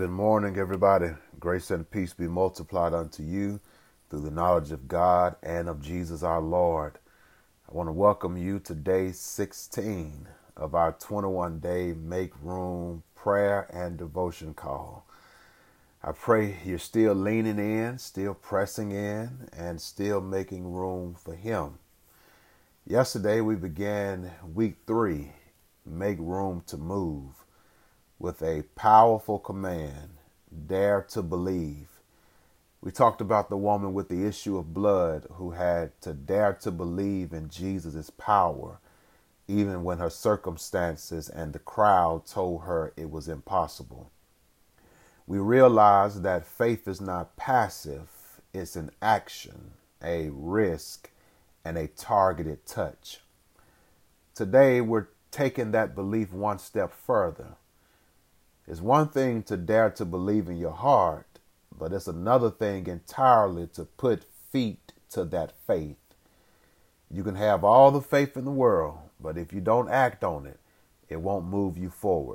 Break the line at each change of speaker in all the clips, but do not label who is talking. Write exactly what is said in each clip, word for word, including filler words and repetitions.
Good morning, everybody. Grace and peace be multiplied unto you through the knowledge of God and of Jesus our Lord. I want to welcome you to day sixteen of our twenty-one day Make Room prayer and devotion call. I pray you're still leaning in, still pressing in, and still making room for Him. Yesterday we began week three, Make Room to Move, with a powerful command, dare to believe. We talked about the woman with the issue of blood who had to dare to believe in Jesus' power, even when her circumstances and the crowd told her it was impossible. We realized that faith is not passive, it's an action, a risk, and a targeted touch. Today, we're taking that belief one step further. It's one thing to dare to believe in your heart, but it's another thing entirely to put feet to that faith. You can have all the faith in the world, but if you don't act on it, it won't move you forward.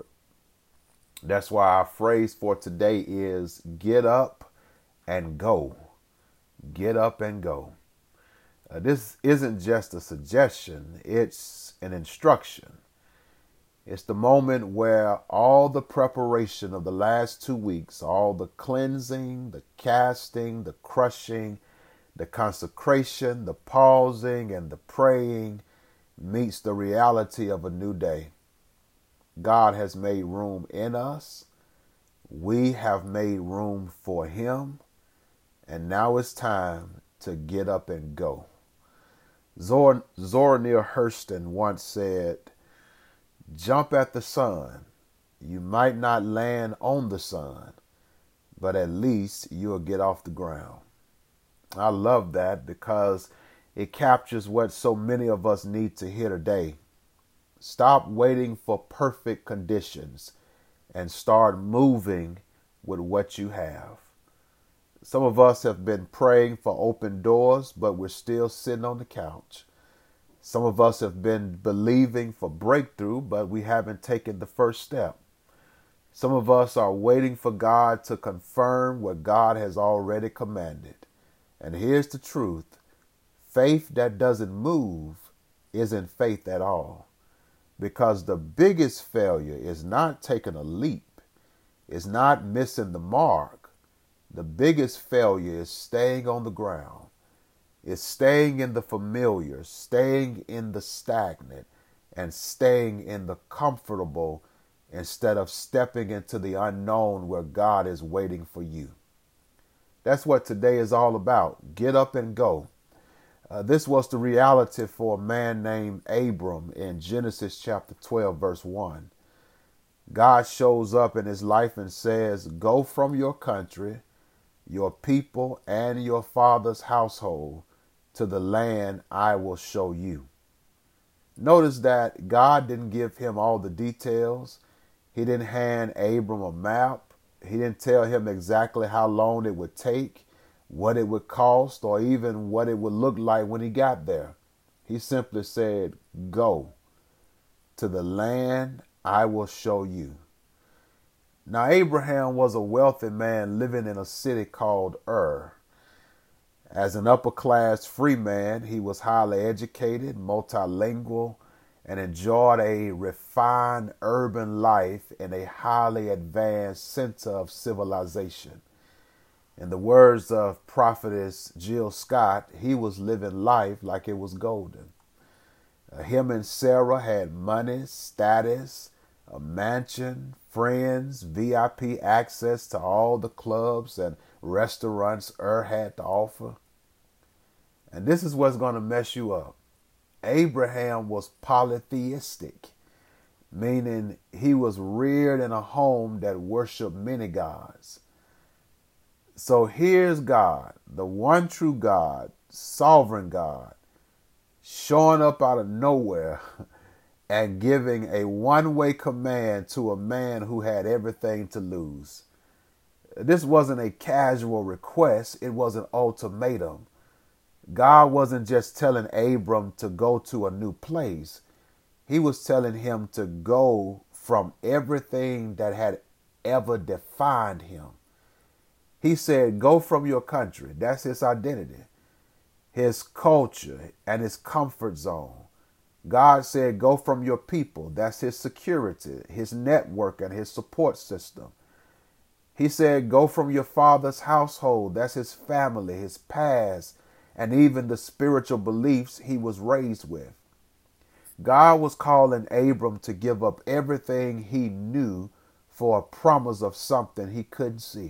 That's why our phrase for today is get up and go. Get up and go. Uh, this isn't just a suggestion, it's an instruction. It's the moment where all the preparation of the last two weeks, all the cleansing, the casting, the crushing, the consecration, the pausing, and the praying meets the reality of a new day. God has made room in us. We have made room for Him. And now it's time to get up and go. Zora, Zora Neale Hurston once said, "Jump at the sun. You might not land on the sun, but at least you'll get off the ground." I love that because it captures what so many of us need to hear today. Stop waiting for perfect conditions and start moving with what you have. Some of us have been praying for open doors, but we're still sitting on the couch. Some of us have been believing for breakthrough, but we haven't taken the first step. Some of us are waiting for God to confirm what God has already commanded. And here's the truth. Faith that doesn't move isn't faith at all. Because the biggest failure is not taking a leap. It's not missing the mark. The biggest failure is staying on the ground. It's staying in the familiar, staying in the stagnant, and staying in the comfortable instead of stepping into the unknown where God is waiting for you. That's what today is all about. Get up and go. Uh, this was the reality for a man named Abram in Genesis chapter twelve, verse one. God shows up in his life and says, "Go from your country, your people, and your father's household to the land I will show you." Notice that God didn't give him all the details. He didn't hand Abram a map. He didn't tell him exactly how long it would take, what it would cost, or even what it would look like when he got there. He simply said, "Go to the land I will show you." Now, Abraham was a wealthy man living in a city called Ur. As an upper-class free man, he was highly educated, multilingual, and enjoyed a refined urban life in a highly advanced center of civilization. In the words of prophetess Jill Scott, he was living life like it was golden. Uh, him and Sarah had money, status, a mansion, friends, V I P access to all the clubs and restaurants Ur had to offer. And this is what's going to mess you up. Abraham was polytheistic, meaning he was reared in a home that worshiped many gods. So here's God, the one true God, sovereign God, showing up out of nowhere and giving a one-way command to a man who had everything to lose. This wasn't a casual request. It was an ultimatum. God wasn't just telling Abram to go to a new place. He was telling him to go from everything that had ever defined him. He said, go from your country. That's his identity, his culture, and his comfort zone. God said, go from your people. That's his security, his network, and his support system. He said, go from your father's household. That's his family, his past, and even the spiritual beliefs he was raised with. God was calling Abram to give up everything he knew for a promise of something he couldn't see.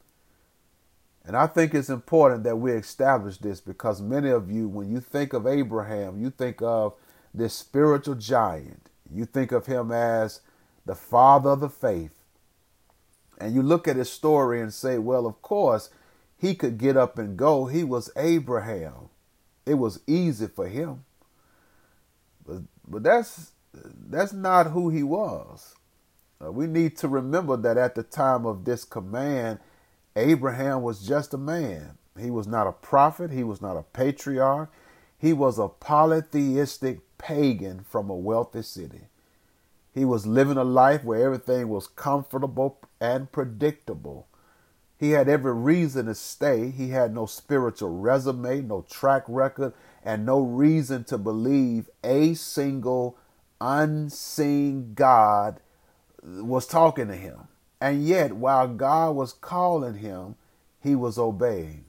And I think it's important that we establish this, because many of you, when you think of Abraham, you think of this spiritual giant. You think of him as the father of the faith. And you look at his story and say, well, of course, he could get up and go. He was Abraham. It was easy for him. But, but that's, that's not who he was. Uh, we need to remember that at the time of this command, Abraham was just a man. He was not a prophet. He was not a patriarch. He was a polytheistic pagan from a wealthy city. He was living a life where everything was comfortable and predictable. He had every reason to stay. He had no spiritual resume, no track record, and no reason to believe a single unseen God was talking to him. And yet, while God was calling him, he was obeying.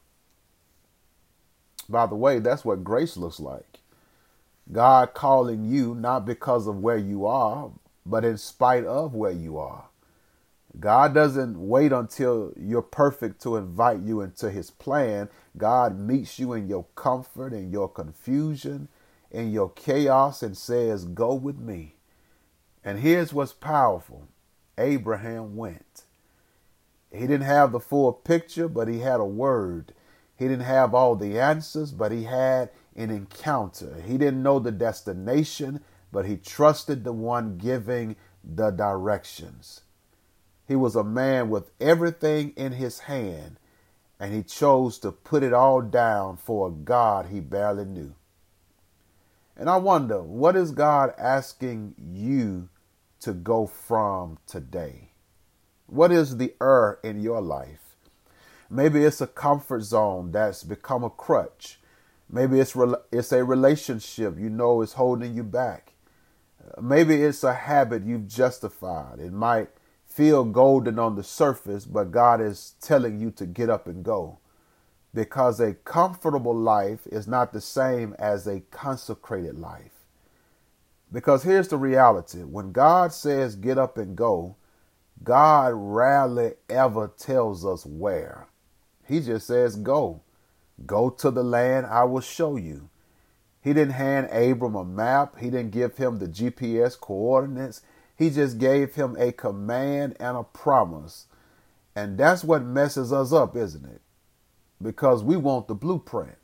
By the way, that's what grace looks like. God calling you not because of where you are, but in spite of where you are. God doesn't wait until you're perfect to invite you into his plan. God meets you in your comfort, in your confusion, in your chaos, and says, go with me. And here's what's powerful. Abraham went. He didn't have the full picture, but he had a word. He didn't have all the answers, but he had an encounter. He didn't know the destination, but he trusted the one giving the directions. He was a man with everything in his hand, and he chose to put it all down for a God he barely knew. And I wonder, what is God asking you to go from today? What is the error in your life? Maybe it's a comfort zone that's become a crutch. Maybe it's re- it's a relationship you know is holding you back. Maybe it's a habit you've justified. It might feel golden on the surface, but God is telling you to get up and go. Because a comfortable life is not the same as a consecrated life. Because here's the reality. When God says get up and go, God rarely ever tells us where. He just says go. Go to the land I will show you. He didn't hand Abram a map. He didn't give him the G P S coordinates. He just gave him a command and a promise. And that's what messes us up, isn't it? Because we want the blueprint.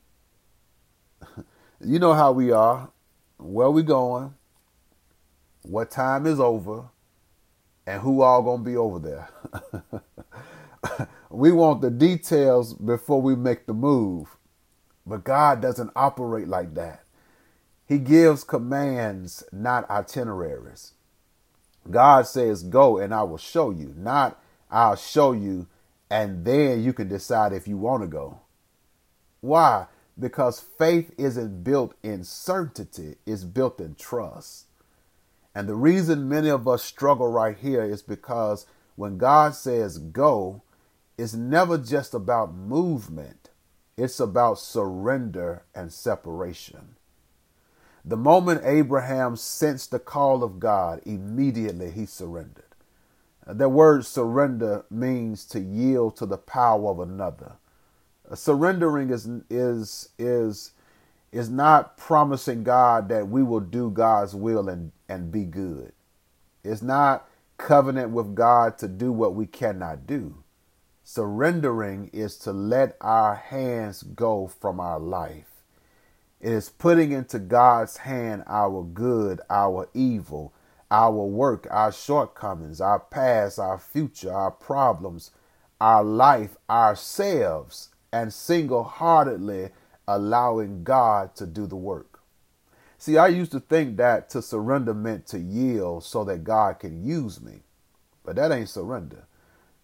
You know how we are. Where we going? What time is over? And who all gonna be over there? We want the details before we make the move. But God doesn't operate like that. He gives commands, not itineraries. God says, go and I will show you. Not I'll show you and then you can decide if you want to go. Why? Because faith isn't built in certainty. It's built in trust. And the reason many of us struggle right here is because when God says go, it's never just about movement. It's about surrender and separation. The moment Abraham sensed the call of God, immediately he surrendered. The word surrender means to yield to the power of another. Surrendering is is is is not promising God that we will do God's will and, and be good. It's not covenant with God to do what we cannot do. Surrendering is to let our hands go from our life. It is putting into God's hand our good, our evil, our work, our shortcomings, our past, our future, our problems, our life, ourselves, and single-heartedly allowing God to do the work. See, I used to think that to surrender meant to yield so that God can use me. But that ain't surrender.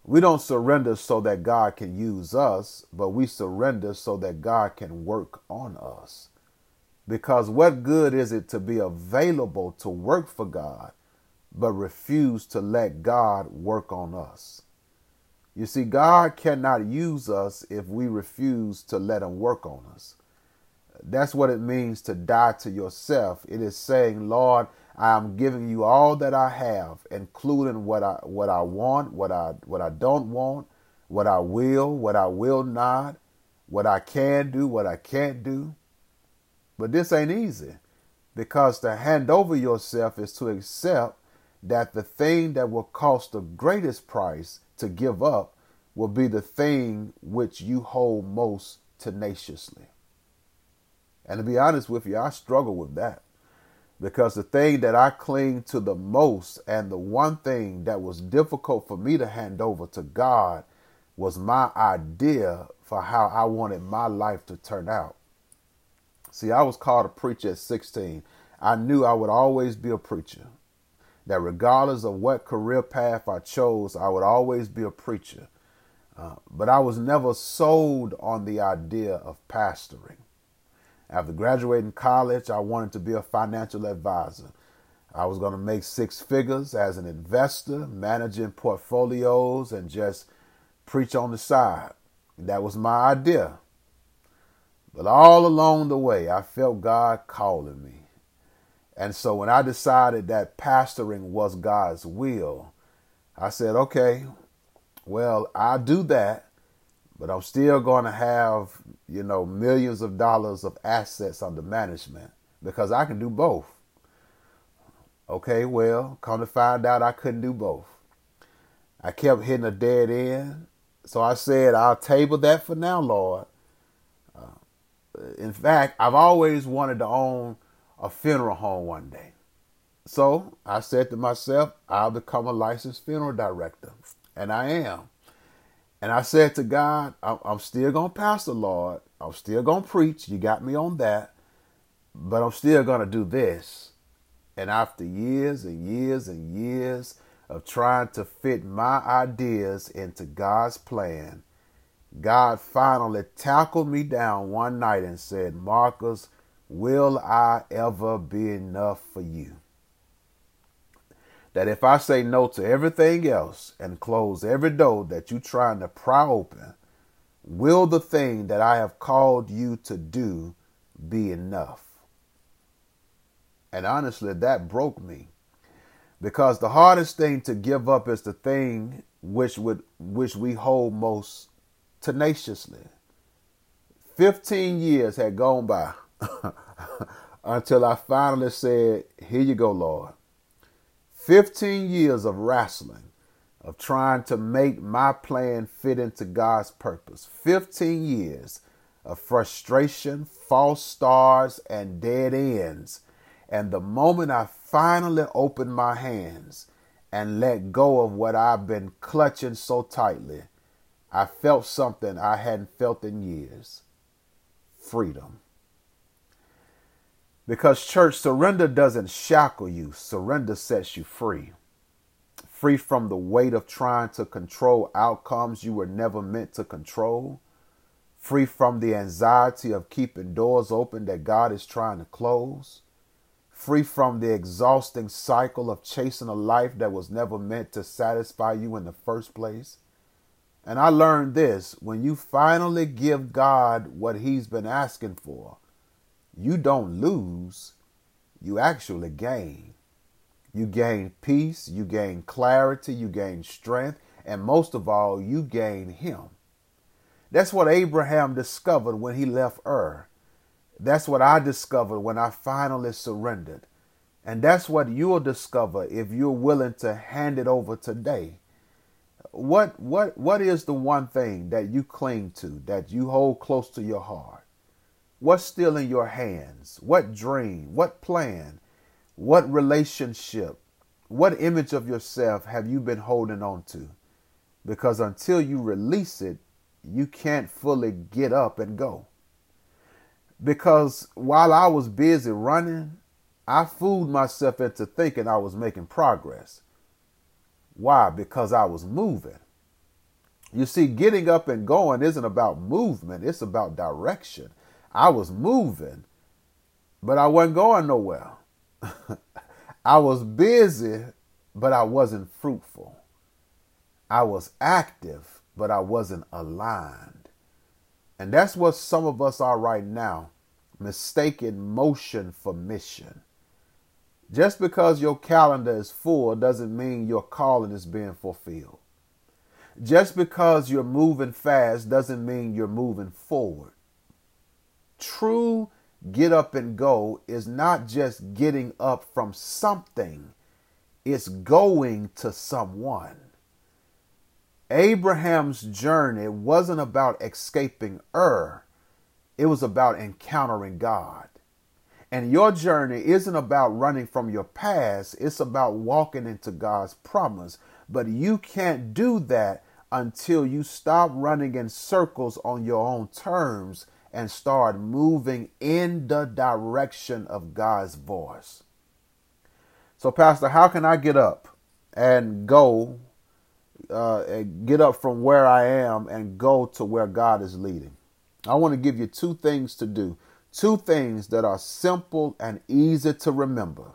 We don't surrender so that God can use us, but we surrender so that God can work on us. Because what good is it to be available to work for God, but refuse to let God work on us? You see, God cannot use us if we refuse to let him work on us. That's what it means to die to yourself. It is saying, Lord, I am giving you all that I have, including what I what I want, what I what I don't want, what I will, what I will not, what I can do, what I can't do. But this ain't easy, because to hand over yourself is to accept that the thing that will cost the greatest price to give up will be the thing which you hold most tenaciously. And to be honest with you, I struggle with that, because the thing that I cling to the most, and the one thing that was difficult for me to hand over to God, was my idea for how I wanted my life to turn out. See, I was called a preacher at sixteen. I knew I would always be a preacher, that regardless of what career path I chose, I would always be a preacher. Uh, but I was never sold on the idea of pastoring. After graduating college, I wanted to be a financial advisor. I was going to make six figures as an investor, managing portfolios, and just preach on the side. That was my idea. But all along the way, I felt God calling me. And so when I decided that pastoring was God's will, I said, okay, well, I'll do that, but I'm still going to have, you know, millions of dollars of assets under management, because I can do both. Okay, well, come to find out I couldn't do both. I kept hitting a dead end. So I said, I'll table that for now, Lord. Uh, in fact, I've always wanted to own a funeral home one day. So I said to myself, I'll become a licensed funeral director. And I am. And I said to God, I'm still going to pastor, Lord. I'm still going to preach. You got me on that. But I'm still going to do this. And after years and years and years of trying to fit my ideas into God's plan, God finally tackled me down one night and said, Marcus, will I ever be enough for you? That if I say no to everything else and close every door that you're trying to pry open, will the thing that I have called you to do be enough? And honestly, that broke me, because the hardest thing to give up is the thing which would which we hold most tenaciously. Fifteen years had gone by until I finally said, here you go, Lord. Fifteen years of wrestling, of trying to make my plan fit into God's purpose. Fifteen years of frustration, false starts, and dead ends. And the moment I finally opened my hands and let go of what I've been clutching so tightly, I felt something I hadn't felt in years. Freedom. Because, church, surrender doesn't shackle you. Surrender sets you free. Free from the weight of trying to control outcomes you were never meant to control. Free from the anxiety of keeping doors open that God is trying to close. Free from the exhausting cycle of chasing a life that was never meant to satisfy you in the first place. And I learned this: when you finally give God what he's been asking for, you don't lose, you actually gain. You gain peace, you gain clarity, you gain strength, and most of all, you gain him. That's what Abraham discovered when he left Ur. That's what I discovered when I finally surrendered. And that's what you'll discover if you're willing to hand it over today. What, what, what is the one thing that you cling to, that you hold close to your heart? What's still in your hands? What dream? What plan? What relationship? What image of yourself have you been holding on to? Because until you release it, you can't fully get up and go. Because while I was busy running, I fooled myself into thinking I was making progress. Why? Because I was moving. You see, getting up and going isn't about movement. It's about direction. I was moving, but I wasn't going nowhere. I was busy, but I wasn't fruitful. I was active, but I wasn't aligned. And that's what some of us are right now, mistaking motion for mission. Just because your calendar is full doesn't mean your calling is being fulfilled. Just because you're moving fast doesn't mean you're moving forward. True get up and go is not just getting up from something, it's going to someone. Abraham's journey wasn't about escaping Ur, it was about encountering God. And your journey isn't about running from your past, it's about walking into God's promise. But you can't do that until you stop running in circles on your own terms and start moving in the direction of God's voice. So, Pastor, how can I get up and go, uh, and get up from where I am and go to where God is leading? I want to give you two things to do, two things that are simple and easy to remember.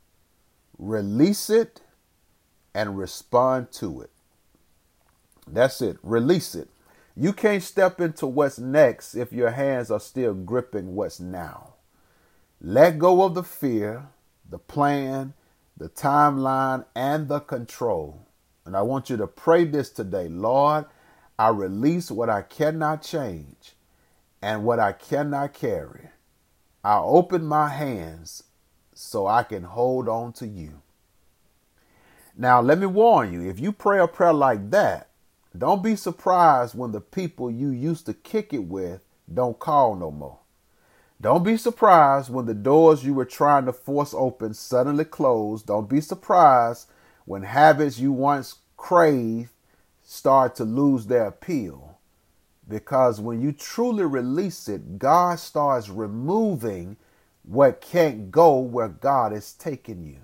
Release it and respond to it. That's it. Release it. You can't step into what's next if your hands are still gripping what's now. Let go of the fear, the plan, the timeline, and the control. And I want you to pray this today. Lord, I release what I cannot change and what I cannot carry. I open my hands so I can hold on to you. Now, let me warn you, if you pray a prayer like that, don't be surprised when the people you used to kick it with don't call no more. Don't be surprised when the doors you were trying to force open suddenly close. Don't be surprised when habits you once craved start to lose their appeal. Because when you truly release it, God starts removing what can't go where God is taking you.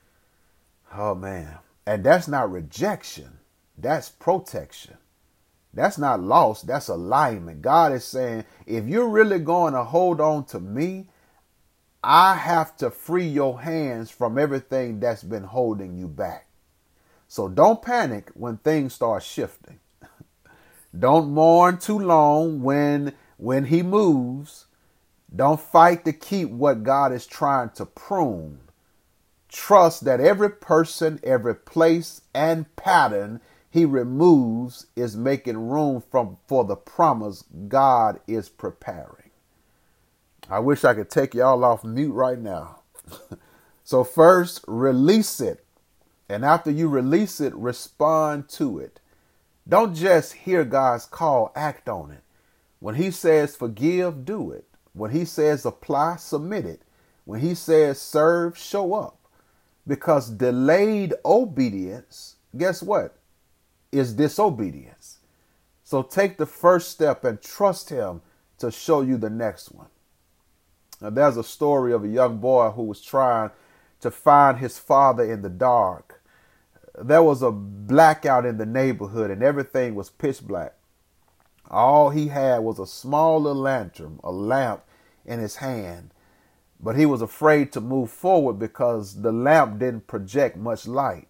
Oh, man. And that's not rejection. That's protection. That's not loss. That's alignment. God is saying, if you're really going to hold on to me, I have to free your hands from everything that's been holding you back. So don't panic when things start shifting. Don't mourn too long when, when he moves. Don't fight to keep what God is trying to prune. Trust that every person, every place, and pattern he removes is making room from, for the promise God is preparing. I wish I could take y'all off mute right now. So first, release it. And after you release it, respond to it. Don't just hear God's call, act on it. When he says forgive, do it. When he says apply, submit it. When he says serve, show up. Because delayed obedience, guess what? Is disobedience. So take the first step and trust him to show you the next one. Now, there's a story of a young boy who was trying to find his father in the dark. There was a blackout in the neighborhood and everything was pitch black. All he had was a small little lantern, a lamp in his hand. But he was afraid to move forward because the lamp didn't project much light.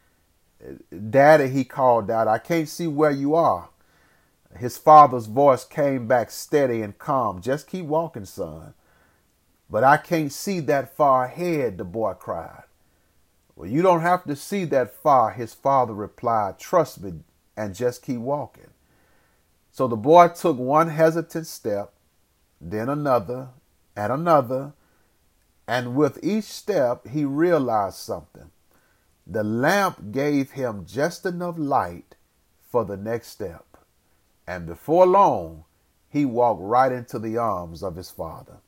Daddy, he called out, I can't see where you are. His father's voice came back steady and calm. Just keep walking, son. But I can't see that far ahead, the boy cried. Well, you don't have to see that far, his father replied. Trust me and just keep walking. So the boy took one hesitant step, then another and another. And with each step, he realized something. The lamp gave him just enough light for the next step. And before long, he walked right into the arms of his father.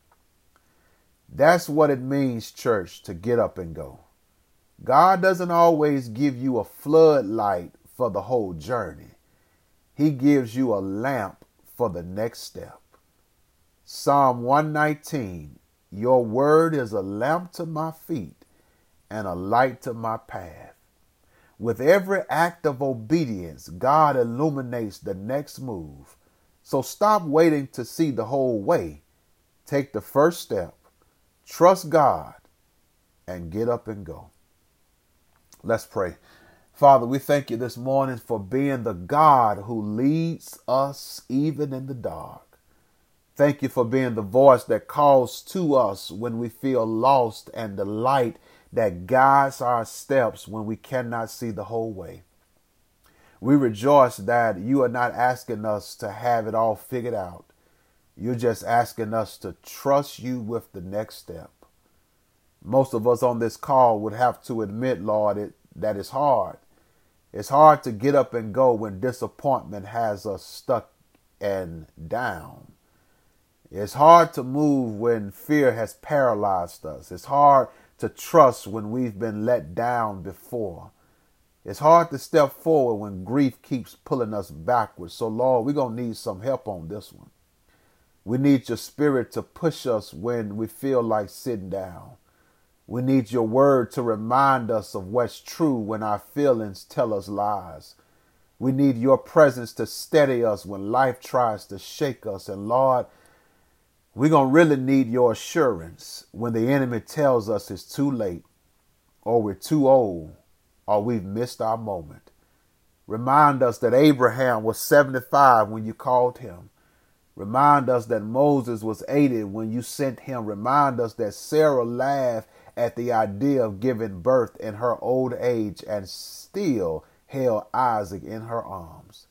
That's what it means, church, to get up and go. God doesn't always give you a floodlight for the whole journey. He gives you a lamp for the next step. Psalm one nineteen, your word is a lamp to my feet and a light to my path. With every act of obedience, God illuminates the next move. So stop waiting to see the whole way. Take the first step, trust God, and get up and go. Let's pray. Father, we thank you this morning for being the God who leads us even in the dark. Thank you for being the voice that calls to us when we feel lost and the light that guides our steps when we cannot see the whole way. We rejoice that you are not asking us to have it all figured out. You're just asking us to trust you with the next step. Most of us on this call would have to admit, Lord, it, that it's hard. It's hard to get up and go when disappointment has us stuck and down. It's hard to move when fear has paralyzed us. It's hard to trust when we've been let down before. It's hard to step forward when grief keeps pulling us backwards. So, Lord, we're going to need some help on this one. We need your spirit to push us when we feel like sitting down. We need your word to remind us of what's true when our feelings tell us lies. We need your presence to steady us when life tries to shake us. And Lord, we're going to really need your assurance when the enemy tells us it's too late, or we're too old, or we've missed our moment. Remind us that Abraham was seventy-five when you called him. Remind us that Moses was eighty when you sent him. Remind us that Sarah laughed at the idea of giving birth in her old age and still held Isaac in her arms.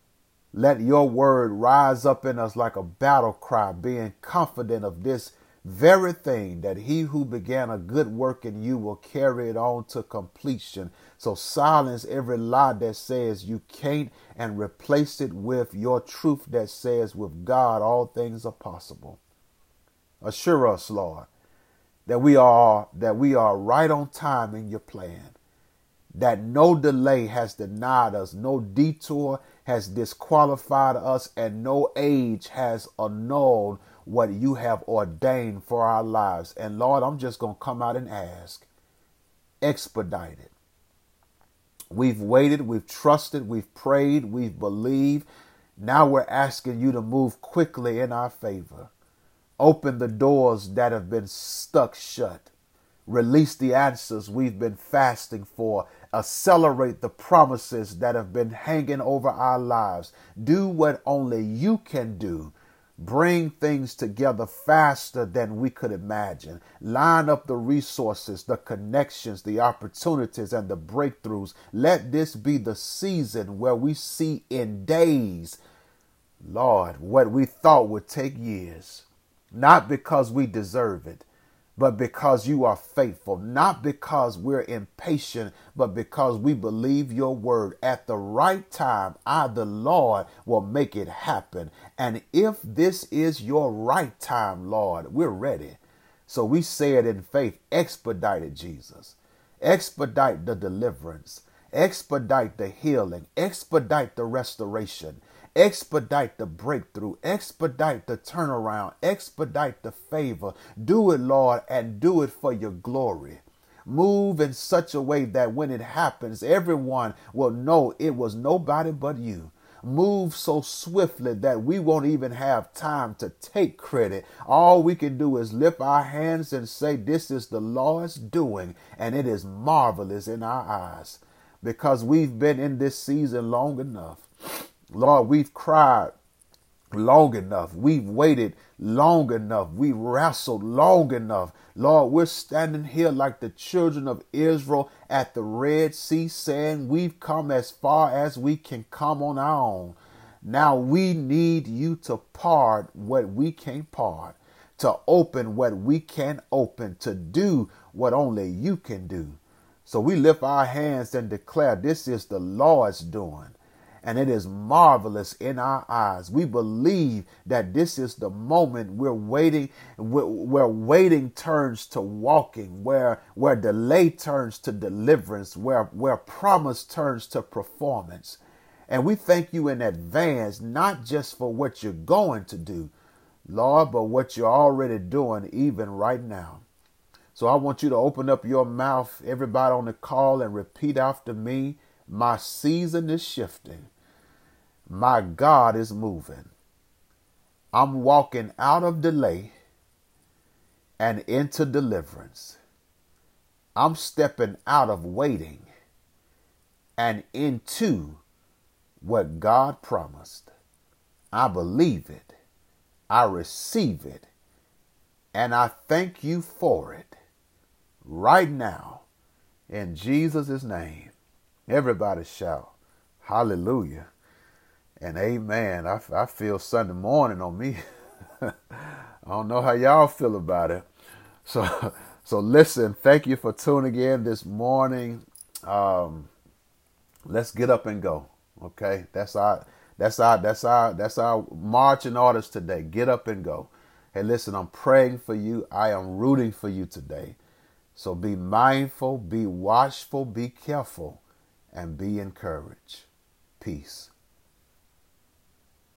Let your word rise up in us like a battle cry, being confident of this very thing, that he who began a good work in you will carry it on to completion. So silence every lie that says you can't and replace it with your truth that says with God all things are possible. Assure us, Lord, that we are that we are right on time in your plan, that no delay has denied us, no detour has disqualified us, and no age has annulled what you have ordained for our lives. And Lord, I'm just going to come out and ask, expedite it. We've waited, we've trusted, we've prayed, we've believed. Now we're asking you to move quickly in our favor. Open the doors that have been stuck shut. Release the answers we've been fasting for. Accelerate the promises that have been hanging over our lives. Do what only you can do. Bring things together faster than we could imagine. Line up the resources, the connections, the opportunities, and the breakthroughs. Let this be the season where we see in days, Lord, what we thought would take years. Not because we deserve it, but because you are faithful. Not because we're impatient, but because we believe your word. At the right time, I, the Lord, will make it happen. And if this is your right time, Lord, we're ready. So we say it in faith. Expedite it, Jesus. Expedite the deliverance. Expedite the healing. Expedite the restoration. Expedite the breakthrough, expedite the turnaround, expedite the favor. Do it, Lord, and do it for your glory. Move in such a way that when it happens, everyone will know it was nobody but you. Move so swiftly that we won't even have time to take credit. All we can do is lift our hands and say, this is the Lord's doing, and it is marvelous in our eyes, because we've been in this season long enough. Lord, we've cried long enough. We've waited long enough. We wrestled long enough. Lord, we're standing here like the children of Israel at the Red Sea saying we've come as far as we can come on our own. Now we need you to part what we can't part, to open what we can't open, to do what only you can do. So we lift our hands and declare this is the Lord's doing, and it is marvelous in our eyes. We believe that this is the moment we're waiting, where waiting turns to walking, where, where delay turns to deliverance, where, where promise turns to performance. And we thank you in advance, not just for what you're going to do, Lord, but what you're already doing even right now. So I want you to open up your mouth, everybody on the call, and repeat after me. My season is shifting. My God is moving. I'm walking out of delay and into deliverance. I'm stepping out of waiting and into what God promised. I believe it. I receive it. And I thank you for it right now in Jesus' name. Everybody shout hallelujah and amen. I, I feel Sunday morning on me. I don't know how y'all feel about it. So, so listen, thank you for tuning in this morning. Um, let's get up and go. Okay. That's our, that's our, that's our, that's our marching orders today. Get up and go. Hey, listen, I'm praying for you. I am rooting for you today. So be mindful, be watchful, be careful, and be encouraged. Peace.